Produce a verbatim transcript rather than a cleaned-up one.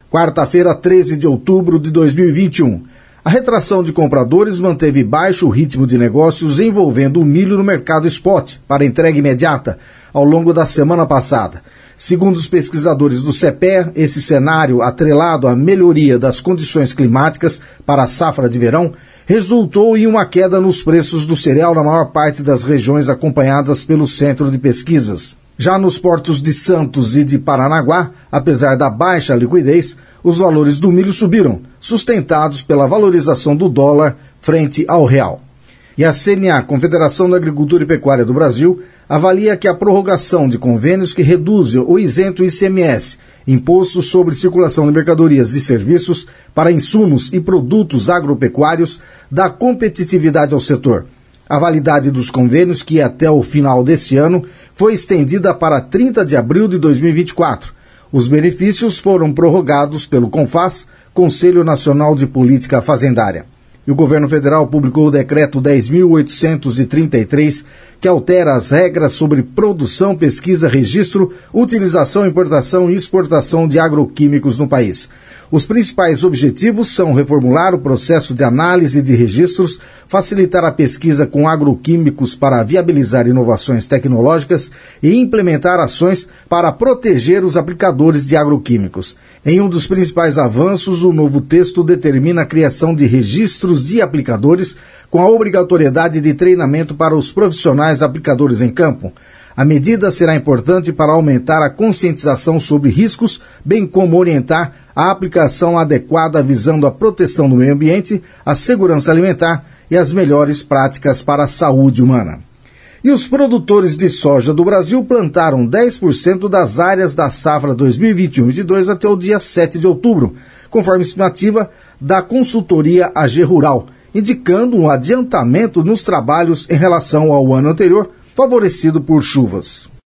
Quarta-feira, treze de outubro de dois mil e vinte e um. A retração de compradores manteve baixo o ritmo de negócios envolvendo o milho no mercado spot para entrega imediata ao longo da semana passada. Segundo os pesquisadores do CEPEA, esse cenário, atrelado à melhoria das condições climáticas para a safra de verão, resultou em uma queda nos preços do cereal na maior parte das regiões acompanhadas pelo Centro de Pesquisas. Já nos portos de Santos e de Paranaguá, apesar da baixa liquidez, os valores do milho subiram, sustentados pela valorização do dólar frente ao real. E a C N A, Confederação da Agricultura e Pecuária do Brasil, avalia que a prorrogação de convênios que reduzem o isento I C M S, Imposto sobre Circulação de Mercadorias e Serviços, para insumos e produtos agropecuários, dá competitividade ao setor. A validade dos convênios, que até o final deste ano, foi estendida para trinta de abril de dois mil e vinte e quatro. Os benefícios foram prorrogados pelo CONFAS, Conselho Nacional de Política Fazendária. E o governo federal publicou o decreto dez mil oitocentos e trinta e três, que altera as regras sobre produção, pesquisa, registro, utilização, importação e exportação de agroquímicos no país. Os principais objetivos são reformular o processo de análise de registros, facilitar a pesquisa com agroquímicos para viabilizar inovações tecnológicas e implementar ações para proteger os aplicadores de agroquímicos. Em um dos principais avanços, o novo texto determina a criação de registros de aplicadores com a obrigatoriedade de treinamento para os profissionais aplicadores em campo. A medida será importante para aumentar a conscientização sobre riscos, bem como orientar a aplicação adequada visando a proteção do meio ambiente, a segurança alimentar e as melhores práticas para a saúde humana. E os produtores de soja do Brasil plantaram dez por cento das áreas da safra dois mil e vinte e um e vinte e dois até o dia sete de outubro, conforme estimativa da consultoria A G Rural, indicando um adiantamento nos trabalhos em relação ao ano anterior, favorecido por chuvas.